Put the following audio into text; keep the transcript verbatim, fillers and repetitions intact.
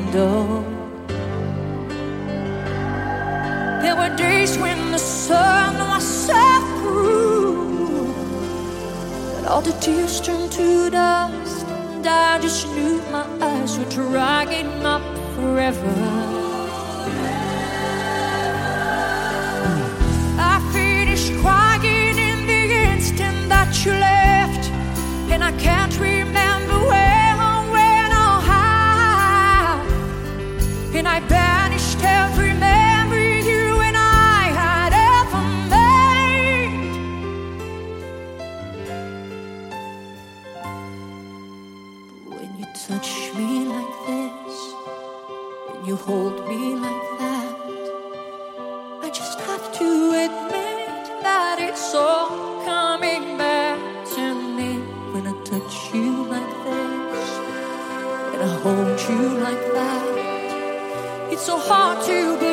window. There were days when the sun was so cruel that all the tears turned to dust, and I just knew my eyes were drying up forever. I finished crying in the instant that you left, and I can't remember where or when or how, and I banished every memory you and I had ever made. But when you touch me like this, when you hold me like that, I just have to admit that it's all coming back to me. When I touch you like this, when I hold you like that, it's so hard to believe